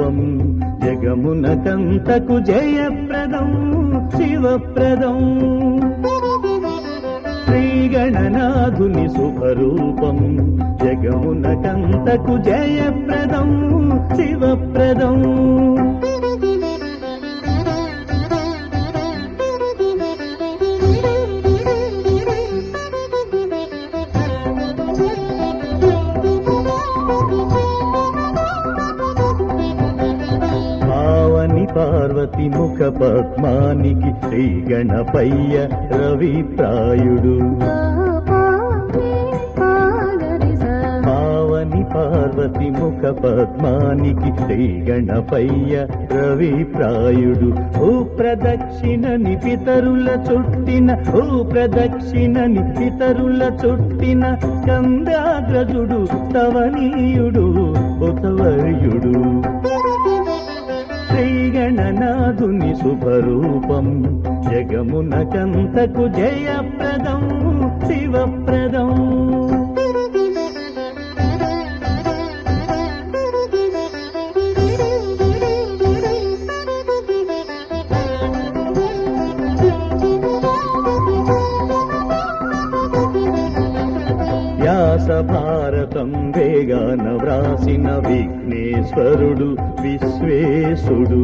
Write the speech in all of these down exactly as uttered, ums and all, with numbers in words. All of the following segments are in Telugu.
స్వరూపం జగమునకంతకు జయప్రదం శివప్రదం శ్రీగణనాథుని శుభరూపం జగమునకంతకు జయప్రదం శివప్రదం పార్వతి ముఖ పద్మానికి శ్రీ గణపయ్య రవి ప్రాయుడు పావని పార్వతి ముఖ పద్మానికి శ్రీ గణపయ్య రవి ప్రాయుడు ఓ ప్రదక్షిణని పితరుల చుట్టిన ఓ ప్రదక్షిణని పితరుల చుట్టిన చంద్రాగ్రజుడు స్తవనీయుడు బుధవర్యుడు శ్రీగణనాథుని శుభరూపం జగమునకంతకు జయప్రదం శివప్రదం వ్యాస భారతం వేగాన వ్రాసిన విఘ్నేశ్వరుడు విశ్వేశుడు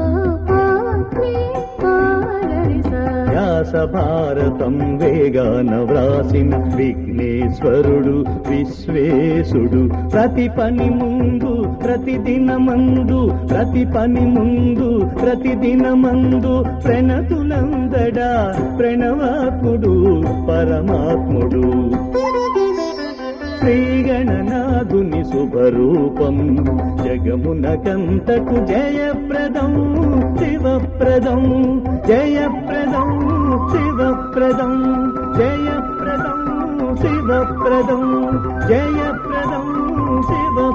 వ్యాస భారతం వేగాన వ్రాసిన విఘ్నేశ్వరుడు విశ్వేశుడు ప్రతి పని ముందు ప్రతిదినమందు ప్రతి పని ముందు ప్రతిదినమందు ప్రణతులందడా ప్రణవాత్ముడు పరమాత్ముడు శ్రీగణనాథుని శుభరూపం జగమునకంతకు జయప్రదం శివప్రదం జయప్రదం శివప్రదం జయప్రదం శివప్రదం జయప్రదం శివ